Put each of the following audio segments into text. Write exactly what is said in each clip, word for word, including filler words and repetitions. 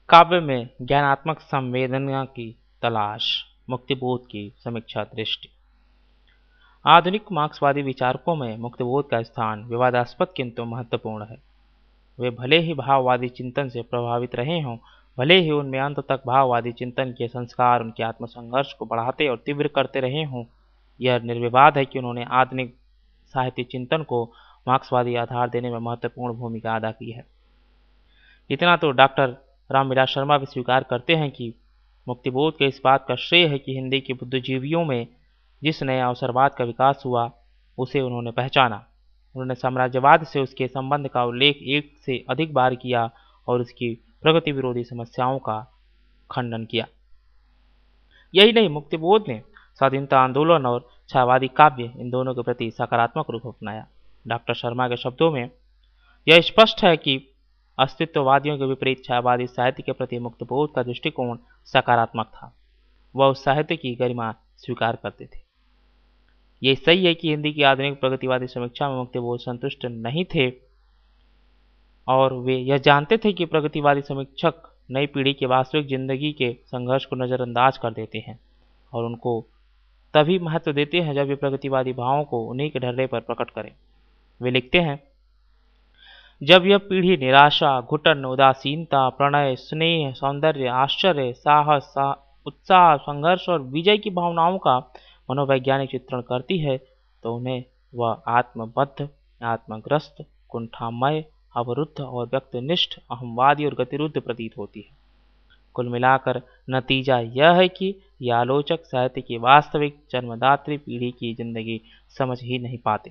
काव्य में ज्ञानात्मक संवेदना की तलाश, मुक्तिबोध की समीक्षा दृष्टि। आधुनिक मार्क्सवादी विचारकों में मुक्तिबोध का स्थान विवादास्पद किंतु महत्वपूर्ण है। वे भले ही भाववादी चिंतन से प्रभावित रहे हों, भले ही उनमें अंत तक भाववादी चिंतन के संस्कार उनके आत्मसंघर्ष को बढ़ाते और तीव्र करते रहे हों, यह निर्विवाद है कि उन्होंने आधुनिक साहित्य चिंतन को मार्क्सवादी आधार देने में महत्वपूर्ण भूमिका अदा की है। इतना तो डॉक्टर रामविलास शर्मा भी स्वीकार करते हैं कि मुक्तिबोध के इस बात का श्रेय है कि हिंदी के बुद्धिजीवियों में जिस नए अवसरवाद का विकास हुआ उसे उन्होंने पहचाना। उन्होंने साम्राज्यवाद से उसके संबंध का उल्लेख एक से अधिक बार किया और उसकी प्रगति विरोधी समस्याओं का खंडन किया। यही नहीं, मुक्तिबोध ने स्वाधीनता आंदोलन और छायावादी काव्य इन दोनों के प्रति सकारात्मक रुख अपनाया। डॉक्टर शर्मा के शब्दों में यह स्पष्ट है कि अस्तित्ववादियों के विपरीत छायावादी साहित्य के प्रति मुक्तिबोध का दृष्टिकोण सकारात्मक था। वह उस साहित्य की गरिमा स्वीकार करते थे। ये सही है कि हिंदी की आधुनिक प्रगतिवादी समीक्षा में मुक्तिबोध संतुष्ट नहीं थे और वे यह जानते थे कि प्रगतिवादी समीक्षक नई पीढ़ी के वास्तविक जिंदगी के संघर्ष को नज़रअंदाज कर देते हैं और उनको तभी महत्व देते हैं जब वे प्रगतिवादी भावों को उन्हीं के ढर्रे पर प्रकट करें। वे लिखते हैं, जब यह पीढ़ी निराशा, घुटन, उदासीनता, प्रणय, स्नेह, सौंदर्य, आश्चर्य, साहस, सा, उत्साह, संघर्ष और विजय की भावनाओं का मनोवैज्ञानिक चित्रण करती है तो उन्हें वह आत्मबद्ध, आत्मग्रस्त, कुंठामय, अवरुद्ध और व्यक्तिनिष्ठ, अहमवादी और गतिरुद्ध प्रतीत होती है। कुल मिलाकर नतीजा यह है कि ये आलोचक साहित्य की वास्तविक जन्मदात्री पीढ़ी की जिंदगी समझ ही नहीं पाते।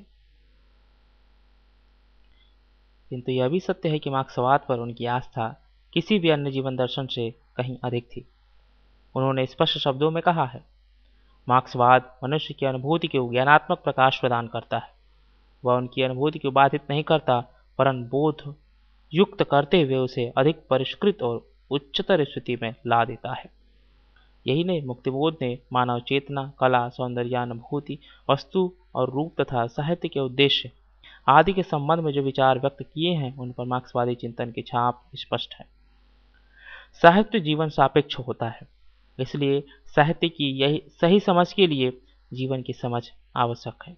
किंतु यह भी सत्य है कि मार्क्सवाद पर उनकी आस्था किसी भी अन्य जीवन दर्शन से कहीं अधिक थी। उन्होंने स्पष्ट शब्दों में कहा है, मार्क्सवाद मनुष्य की अनुभूति को ज्ञानात्मक प्रकाश प्रदान करता है। वह उनकी अनुभूति को बाधित नहीं करता, परंतु बोध युक्त करते हुए उसे अधिक परिष्कृत और उच्चतर स्थिति में ला देता है। यही नहीं, मुक्तिबोध ने मानव चेतना, कला, सौंदर्यानुभूति, वस्तु और रूप तथा साहित्य के उद्देश्य आदि के संबंध में जो विचार व्यक्त किए हैं उन पर मार्क्सवादी चिंतन की छाप स्पष्ट है। साहित्य जीवन सापेक्ष होता है, इसलिए साहित्य की यही सही समझ के लिए जीवन की समझ आवश्यक है।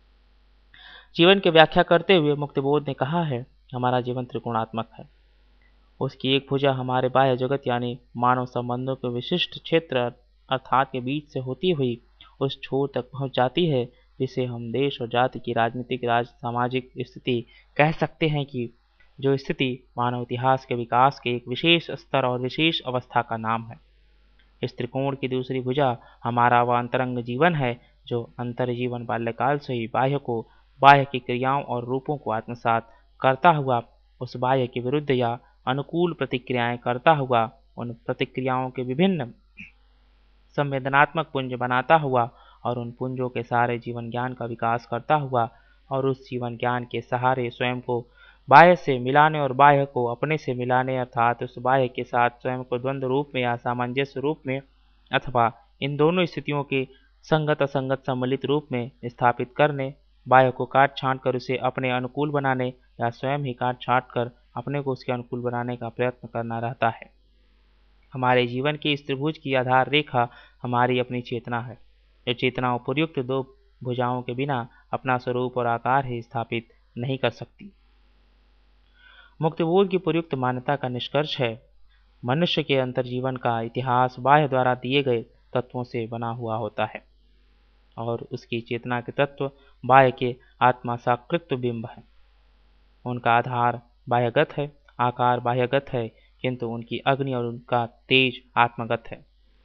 जीवन की व्याख्या करते हुए मुक्तिबोध ने कहा है, हमारा जीवन त्रिकोणात्मक है। उसकी एक भुजा हमारे बाह्य जगत यानी मानव संबंधों के विशिष्ट क्षेत्र अर्थात के बीच से होती हुई उस छोर तक पहुंच जाती है जिसे हम देश और जाति की राजनीतिक, राज सामाजिक स्थिति कह सकते हैं, कि जो स्थिति मानव इतिहास के विकास के एक विशेष स्तर और विशेष अवस्था का नाम है। इस त्रिकोण की दूसरी भुजा हमारा वह अंतरंग जीवन है जो अंतर जीवन बाल्यकाल से ही बाह्य को, बाह्य की क्रियाओं और रूपों को आत्मसात करता हुआ उस बाह्य के विरुद्ध या अनुकूल प्रतिक्रियाएं करता हुआ उन प्रतिक्रियाओं के विभिन्न संवेदनात्मक पुंज बनाता हुआ और उन पुंजों के सहारे जीवन ज्ञान का विकास करता हुआ और उस जीवन ज्ञान के सहारे स्वयं को बाह्य से मिलाने और बाह्य को अपने से मिलाने अर्थात उस बाह्य के साथ स्वयं को द्वंद्व रूप में या सामंजस्य रूप में अथवा इन दोनों स्थितियों के संगत असंगत सम्मिलित रूप में स्थापित करने, बाह्य को काट छांट कर उसे अपने अनुकूल बनाने या स्वयं ही काट छांट कर अपने को उसके अनुकूल बनाने का प्रयत्न करना रहता है। हमारे जीवन की इस त्रिभुज की आधार रेखा हमारी अपनी चेतना है। यह चेतना उपयुक्त दो भुजाओं के बिना अपना स्वरूप और आकार ही स्थापित नहीं कर सकती। मुक्तिबोध की उपयुक्त मान्यता का निष्कर्ष है, मनुष्य के अंतर्जीवन का इतिहास बाह्य द्वारा दिए गए तत्वों से बना हुआ होता है और उसकी चेतना के तत्व बाह्य के आत्मासाकृत बिंब है। उनका आधार बाह्यगत है, आकार बाह्यगत है, किंतु उनकी अग्नि और उनका तेज आत्मगत है।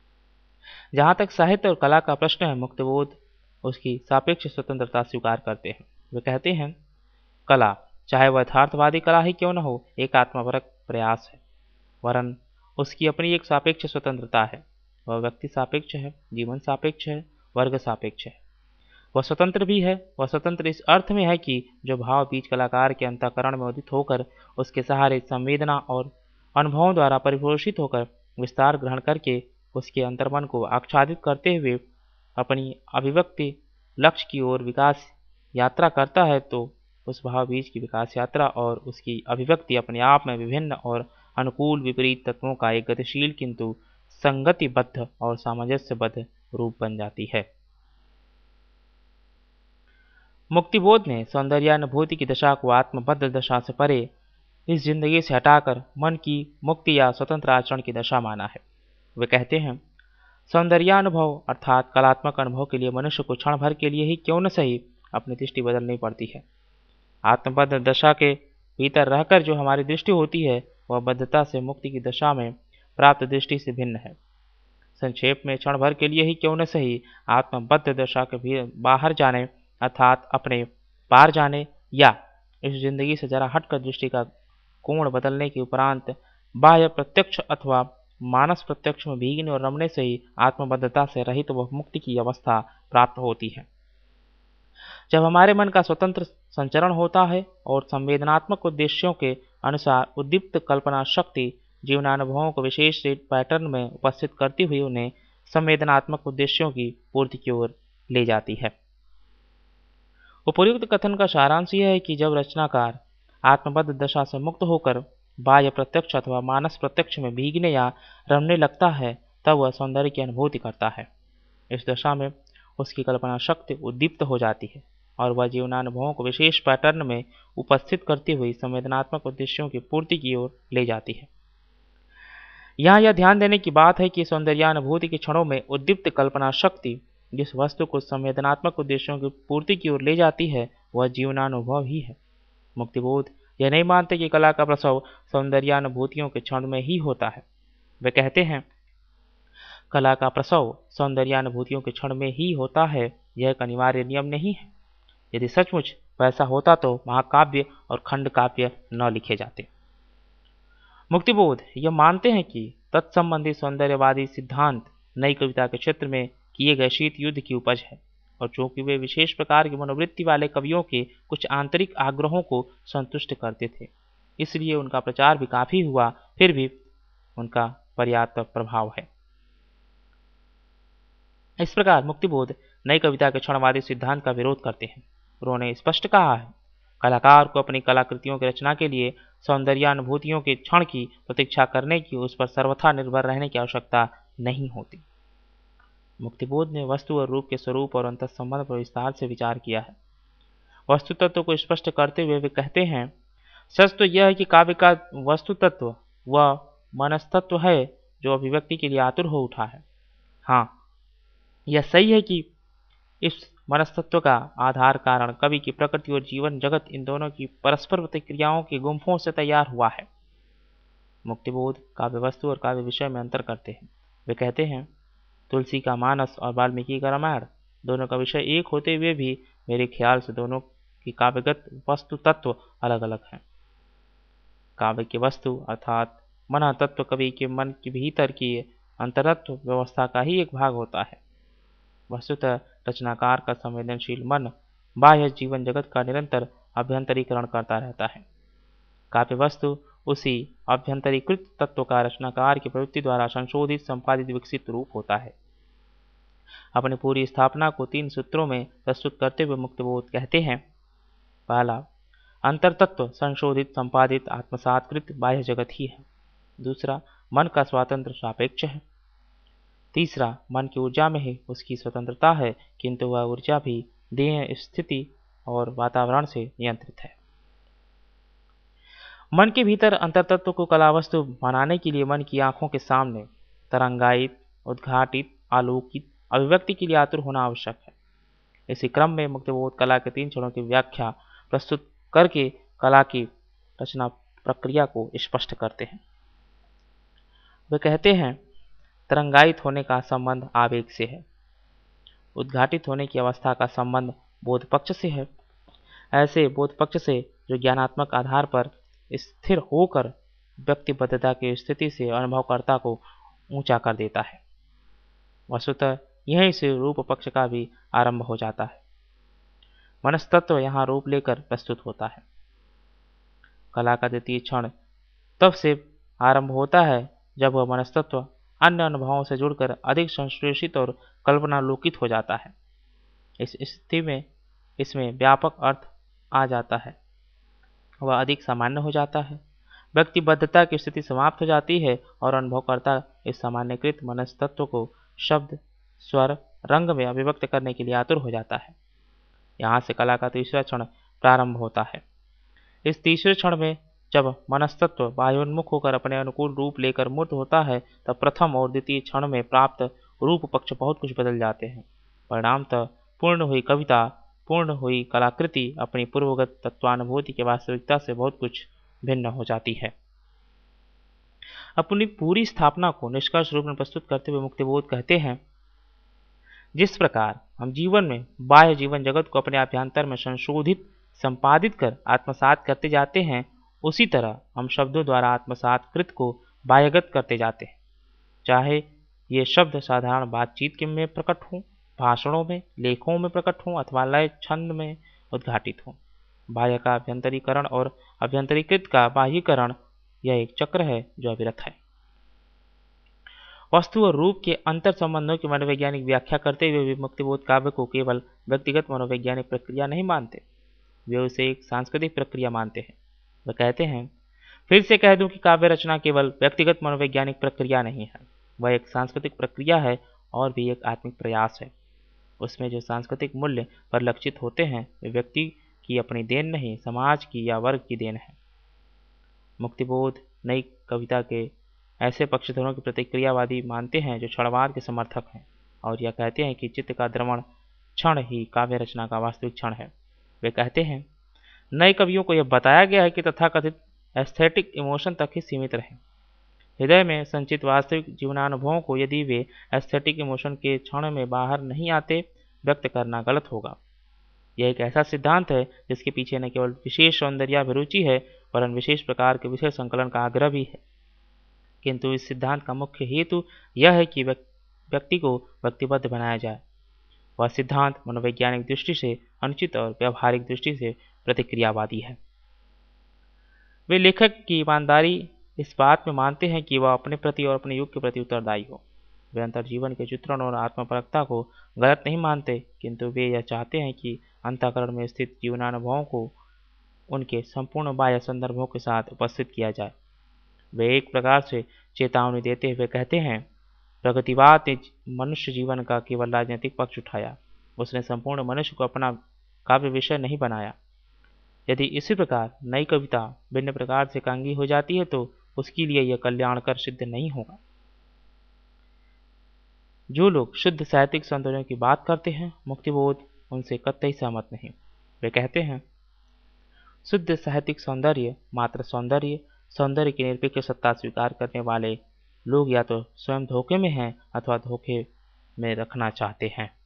जहाँ तक साहित्य और कला का प्रश्न है, मुक्तिबोध उसकी सापेक्ष स्वतंत्रता स्वीकार करते हैं। वे कहते हैं, कला चाहे वह यथार्थवादी कला ही क्यों न हो, एक आत्मपरक प्रयास है, वरन उसकी अपनी एक सापेक्ष स्वतंत्रता है। वह व्यक्ति सापेक्ष है, जीवन सापेक्ष है, वर्ग सापेक्ष है। वह स्वतंत्र भी है। वह स्वतंत्र इस अर्थ में है कि जो भाव बीज कलाकार के अंतःकरण में उदित होकर उसके सहारे संवेदना और अनुभवों द्वारा परिपोषित होकर विस्तार ग्रहण करके उसके अंतर्मन को आच्छादित करते हुए अपनी अभिव्यक्ति लक्ष्य की ओर विकास यात्रा करता है, तो उस भाव बीज की विकास यात्रा और उसकी अभिव्यक्ति अपने आप में विभिन्न और अनुकूल विपरीत तत्वों का एक गतिशील किंतु संगतिबद्ध और सामंजस्यबद्ध रूप बन जाती है। मुक्तिबोध ने सौंदर्यानुभूति की दशा को आत्मबद्ध दशा से परे इस जिंदगी से हटाकर मन की मुक्ति या स्वतंत्र आचरण की दशा माना है। वे कहते हैं, सौंदर्यानुभव अर्थात कलात्मक अनुभव के लिए मनुष्य को क्षण भर के लिए ही क्यों न सही अपनी दृष्टि बदलनी पड़ती है। आत्मबद्ध दशा के भीतर रहकर जो हमारी दृष्टि होती है वह बद्धता से मुक्ति की दशा में प्राप्त दृष्टि से भिन्न है। संक्षेप में, क्षण भर के लिए ही क्यों न सही आत्मबद्ध दशा के भी बाहर जाने अर्थात अपने पार जाने या इस जिंदगी से जरा हटकर दृष्टि का कोण बदलने के उपरांत बाह्य प्रत्यक्ष अथवा मानस प्रत्यक्ष में भीगने और रमने से ही आत्मबद्धता से रहित तो वह मुक्ति की अवस्था प्राप्त होती है। जब हमारे मन का स्वतंत्र संचरण होता है और संवेदनात्मक उद्देश्यों के अनुसार उद्दीप्त कल्पना शक्ति जीवनानुभवों को विशेष पैटर्न में उपस्थित करती हुई उन्हें संवेदनात्मक उद्देश्यों की पूर्ति की ओर ले जाती है। उपर्युक्त कथन का सारांश यह है कि जब रचनाकार आत्मबद्ध दशा से मुक्त होकर बाह्य प्रत्यक्ष अथवा मानस प्रत्यक्ष में भीगने या रमने लगता है तब वह सौंदर्य की अनुभूति करता है। इस दशा में उसकी कल्पना शक्ति उद्दीप्त हो जाती है और वह जीवनानुभवों को विशेष पैटर्न में उपस्थित करती हुई संवेदनात्मक उद्देश्यों की पूर्ति की ओर ले जाती है। यहाँ यह ध्यान देने की बात है कि सौंदर्यानुभूति के क्षणों में उद्दीप्त कल्पना शक्ति जिस वस्तु को संवेदनात्मक उद्देश्यों की पूर्ति की ओर ले जाती है वह जीवनानुभव ही है। मुक्तिबोध यह नहीं मानते कि कला का प्रसव सौंदर्यानुभूतियों के क्षण में ही होता है। वे कहते हैं, कला का प्रसव सौंदर्यानुभूतियों के क्षण में ही होता है, यह एक अनिवार्य नियम नहीं है। यदि सचमुच वैसा होता तो महाकाव्य और खंड काव्य न लिखे जाते। मुक्तिबोध यह मानते हैं कि तत्संबंधी सौंदर्यवादी सिद्धांत नई कविता के क्षेत्र में किए गए शीत युद्ध की उपज है और चूंकि वे विशेष प्रकार की मनोवृत्ति वाले कवियों के कुछ आंतरिक आग्रहों को संतुष्ट करते थे, इसलिए उनका प्रचार भी काफी हुआ, फिर भी उनका पर्याप्त प्रभाव है। इस प्रकार मुक्तिबोध नई कविता के क्षणवादी सिद्धांत का विरोध करते हैं। उन्होंने स्पष्ट कहा है, कलाकार को अपनी कलाकृतियों की रचना के लिए सौंदर्यानुभूतियों के क्षण की प्रतीक्षा करने की, उस पर सर्वथा निर्भर रहने की आवश्यकता नहीं होती। मुक्तिबोध ने वस्तु और रूप के स्वरूप और अंतर संबंध पर विस्तार से विचार किया है। वस्तु तत्व को स्पष्ट करते हुए वे कहते हैं, सच तो यह है कि काव्य का वस्तु तत्व वह मनस्तत्व है जो अभिव्यक्ति के लिए आतुर हो उठा है। हाँ, यह सही है कि इस मनस्तत्व का आधार कारण कवि की प्रकृति और जीवन जगत इन दोनों की परस्पर प्रतिक्रियाओं के गुंफों से तैयार हुआ है। मुक्तिबोध काव्य वस्तु और काव्य विषय में अंतर करते हैं। वे कहते हैं, तुलसी का मानस और वाल्मीकि का रामायण दोनों का विषय एक होते हुए भी मेरे ख्याल से दोनों की काव्यगत वस्तु तत्व अलग अलग हैं। काव्य की वस्तु अर्थात मन तत्व कवि के मन के भीतर की अंतरत्व व्यवस्था का ही एक भाग होता है। वस्तुतः रचनाकार का संवेदनशील मन बाह्य जीवन जगत का निरंतर अभ्यंतरीकरण करता रहता है। काव्य वस्तु उसी अभ्यंतरीकृत तत्व का रचनाकार की प्रवृत्ति द्वारा संशोधित संपादित विकसित रूप होता है। अपनी पूरी स्थापना को तीन सूत्रों में प्रस्तुत करते हुए मुक्तिबोध कहते हैं, पहला, अंतरतत्व संशोधित संपादित आत्मसात्कृत बाह्य जगत ही है। दूसरा, मन का स्वातंत्र सापेक्ष है। तीसरा, मन की ऊर्जा में ही उसकी स्वतंत्रता है, किंतु वह ऊर्जा भी देह स्थिति और वातावरण से नियंत्रित है। मन के भीतर अंतरतत्व को कलावस्तु बनाने के लिए मन की आंखों के सामने तरंगायित, उद्घाटित, आलोकित अभिव्यक्ति के लिए आतुर होना आवश्यक है। इसी क्रम में मुक्तिबोध कला के तीन क्षणों की व्याख्या प्रस्तुत करके कला की रचना प्रक्रिया को स्पष्ट करते हैं। वे कहते हैं, तरंगायित होने का संबंध आवेग से है, उद्घाटित होने की अवस्था का संबंध बोध पक्ष से है। ऐसे बोध पक्ष से जो ज्ञानात्मक आधार पर स्थिर होकर व्यक्तिबद्धता की स्थिति से अनुभवकर्ता को ऊंचा कर देता है। वस्तुतः यहीं से रूप पक्ष का भी आरंभ हो जाता है। मनस्तत्व यहाँ रूप लेकर प्रस्तुत होता है। कला का द्वितीय क्षण तब से आरंभ होता है जब वह मनस्तत्व अन्य अनुभवों से जुड़कर अधिक संश्लेषित और कल्पनालोकित हो जाता है। इस स्थिति में इसमें व्यापक अर्थ आ जाता है, वह अधिक सामान्य हो जाता है। व्यक्तिबद्धता की स्थिति समाप्त हो जाती है और अनुभवकर्ता इस सामान्यकृत मनस्तत्व को शब्द, स्वर, रंग में अभिव्यक्त करने के लिए आतुर हो जाता है। यहाँ से कला का तीसरा क्षण प्रारंभ होता है। इस तीसरे क्षण में जब मनस्तत्व बाह्योन्मुख होकर अपने अनुकूल रूप लेकर मूर्त होता है, तब प्रथम और द्वितीय क्षण में प्राप्त रूप पक्ष बहुत कुछ बदल जाते हैं। परिणामतः पूर्ण हुई कविता, पूर्ण हुई कलाकृति अपनी पूर्वगत तत्वानुभूति की वास्तविकता से बहुत कुछ भिन्न हो जाती है। अपनी पूरी स्थापना को निष्कर्ष रूप में प्रस्तुत करते हुए मुक्तिबोध कहते हैं, जिस प्रकार हम जीवन में बाह्य जीवन जगत को अपने अभ्यंतर में संशोधित संपादित कर आत्मसात करते जाते हैं, उसी तरह हम शब्दों द्वारा आत्मसात कृत को बाह्यगत करते जाते हैं। चाहे ये शब्द साधारण बातचीत के में प्रकट हों, भाषणों में, लेखों में प्रकट हों अथवा लय छंद में उद्घाटित हों। बाह्य का अभ्यंतरीकरण और अभ्यंतरीकृत का बाह्यीकरण यह एक चक्र है जो अविरत है। वस्तु और रूप के अंतर संबंधों की मनोवैज्ञानिक व्याख्या करते हुए भी मुक्तिबोध काव्य को केवल व्यक्तिगत मनोवैज्ञानिक प्रक्रिया नहीं मानते, वे उसे एक सांस्कृतिक प्रक्रिया मानते हैं। वे कहते हैं, फिर से कह दूं कि काव्य रचना केवल व्यक्तिगत मनोवैज्ञानिक प्रक्रिया नहीं है, वह एक सांस्कृतिक प्रक्रिया है और भी एक आत्मिक प्रयास है। उसमें जो सांस्कृतिक मूल्य परिलक्षित होते हैं वे व्यक्ति की अपनी देन नहीं, समाज की या वर्ग की देन है। मुक्तिबोध नई कविता के ऐसे पक्षधरों की प्रतिक्रियावादी मानते हैं जो क्षणवाद के समर्थक हैं और यह कहते हैं कि चित्त का द्रवण क्षण ही काव्य रचना का वास्तविक क्षण है। वे कहते हैं, नए कवियों को यह बताया गया है कि तथाकथित एस्थेटिक इमोशन तक ही सीमित रहें। हृदय में संचित वास्तविक जीवनानुभवों को यदि वे एस्थेटिक इमोशन के क्षण में बाहर नहीं आते व्यक्त करना गलत होगा। यह एक ऐसा सिद्धांत है जिसके पीछे न केवल विशेष सौंदर्याभिरुचि है वरन विशेष प्रकार के विषय संकलन का आग्रह भी है। किंतु इस सिद्धांत का मुख्य हेतु यह है कि व्यक्ति को व्यक्तिबद्ध बनाया जाए। वह सिद्धांत मनोवैज्ञानिक दृष्टि से अनुचित और व्यावहारिक दृष्टि से प्रतिक्रियावादी है। वे लेखक की ईमानदारी इस बात में मानते हैं कि वह अपने प्रति और अपने युग के प्रति उत्तरदायी हो। वे अंतर्जीवन के चित्रण और आत्मपरकता को गलत नहीं मानते, किंतु वे यह चाहते हैं कि अंतःकरण में स्थित जीवनानुभवों को उनके संपूर्ण बाह्य संदर्भों के साथ उपस्थित किया जाए। वे एक प्रकार से चेतावनी देते हुए कहते हैं, प्रगतिवाद ने मनुष्य जीवन का केवल राजनीतिक पक्ष उठाया, उसने संपूर्ण मनुष्य को अपना काव्य विषय नहीं बनाया। यदि इसी प्रकार नई कविता भिन्न प्रकार से कांगी हो जाती है तो उसके लिए यह कल्याणकर सिद्ध नहीं होगा। जो लोग शुद्ध साहित्यिक सौंदर्यों की बात करते हैं, मुक्तिबोध उनसे कतई सहमत नहीं। वे कहते हैं, शुद्ध साहित्यिक सौंदर्य मात्र सौंदर्य सौंदर्य की निरपेक्ष सत्ता स्वीकार करने वाले लोग या तो स्वयं धोखे में हैं अथवा धोखे में रखना चाहते हैं।